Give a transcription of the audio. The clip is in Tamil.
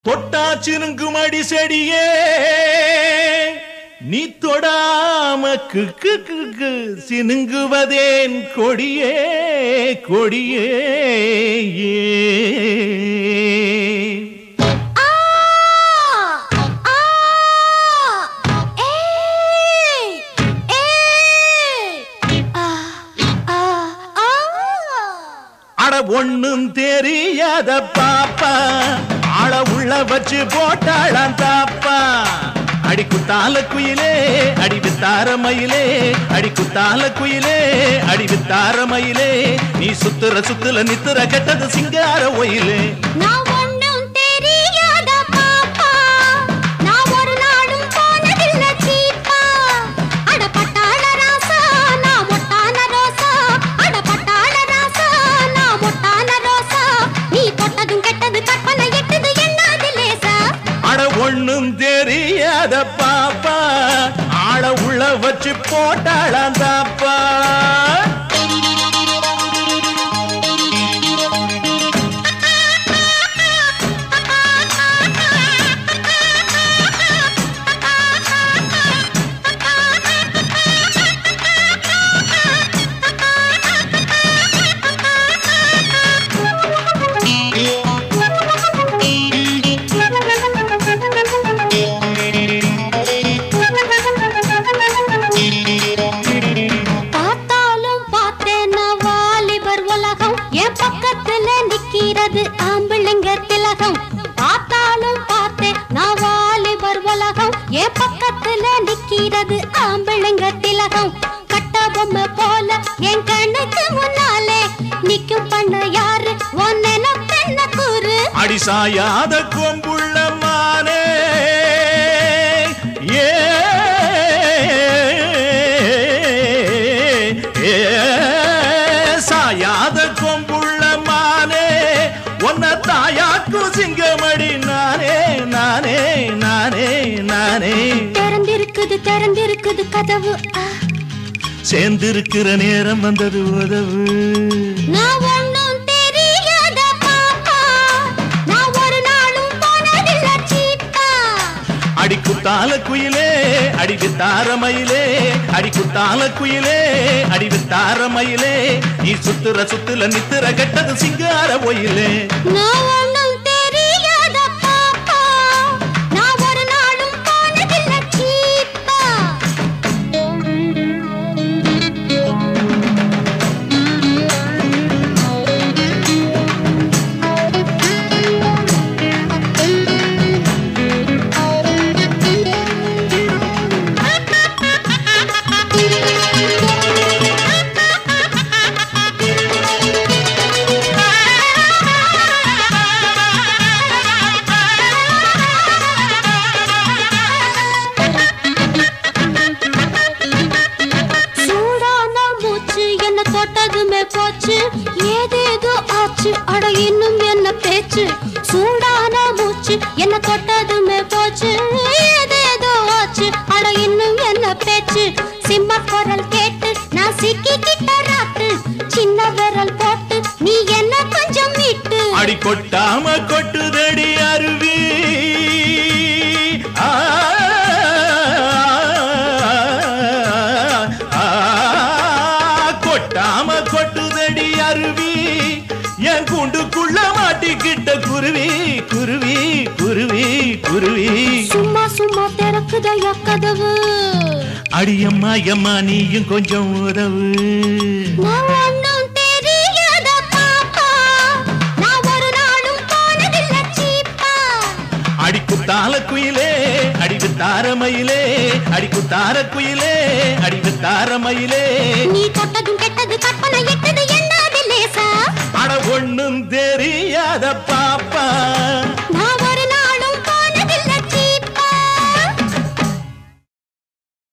தொட்டாச்சினுங்கும் அடி செடியே நீ தொடாம கிக்கு சினுங்குவதேன் கொடியே கொடியே அட ஒண்ணும் தெரியாத பாப்பா ஆள உள்ள வச்சு போட்டாளாம் தாப்பா அடி குத்தால குயிலே அடி வித்தார மயிலே அடி குத்தால குயிலே அடி வித்தார மயிலே நீ சுத்துற சுத்துல நித்துற கெட்டது சிங்கார ஒயிலே ஒண்ணும் தெரியாத பாப்பா ஆள உள்ள வச்சு போட்டாளாம் தாப்பா ஆம்பளைங்க திலகம் பார்த்தாலும் பார்த்தேன் நான் வாலிபர் உலகம் என் பக்கத்துல நிக்கிறது ஆம்பளைங்க திலகம் கட்ட பொம்மை போல என் கண்ணுக்கு முன்னாலே நிக்கும் பண்ண யாரு ஒன்ன பெண்ண கூறு அடிசாயாத கொம்புள்ள மானே சாயாத கொம்புள்ள மானே ஒன்ன தாயாக்கும் சிங்கமடி நானே நானே நானே நானே திறந்திருக்குது கதவு சேர்ந்திருக்கிற நேரம் வந்தது உதவு நான் ஒண்ணும் தெரியாத பாப்பா நான் ஒரு நாளும் போனதில்லை சீப்பா அடி குத்தால குயிலே அடி வித்தார மயிலே அடி குத்தால குயிலே அடி வித்தார மயிலே நீ சுத்துற சுத்துல நித்துற கெட்டது சிங்கார ஒயிலே நான் ஒண்ணும் தெரியாத பாப்பா நான் ஒரு நாளும் போனதில்லை சீப்பா போச்சு ஏதேதோ ஆச்சு அட இன்னும் என்ன பேச்சு சூடான மூச்சு என்ன தொட்டதுமே போச்சு ஏதேதோ ஆச்சு அட இன்னும் என்ன பேச்சு சிம்ம குரல் கேட்டு நான் சிக்கிக்கிட்ட ராத்து சின்ன விரல் போட்டு நீ என்ன கொஞ்சம் மீட்டு அடி கொட்டாம கொட்டுதடி அருவி கொட்டாம கொட்டுதடி அருவி என் கூண்டுக்குள்ள மாட்டிக்கிட்ட குருவி குருவி குருவி குருவி சும்மா சும்மா திறக்குதையா கதவு அடியம்மா எம்மா நீயும் கொஞ்சம் உதவு நான் ஒண்ணும் தெரியாத பாப்பா நான் ஒரு நாளும் போனதில்லை சீப்பா அடி குத்தால குயிலே அடி வித்தார மயிலே அடி குத்தார குயிலே அடி வித்தார மயிலே நீ தொட்டதும் கெட்டது கற்பனை எட்டது என்னது லேசா அட ஒண்ணும் தெரியாதப்பா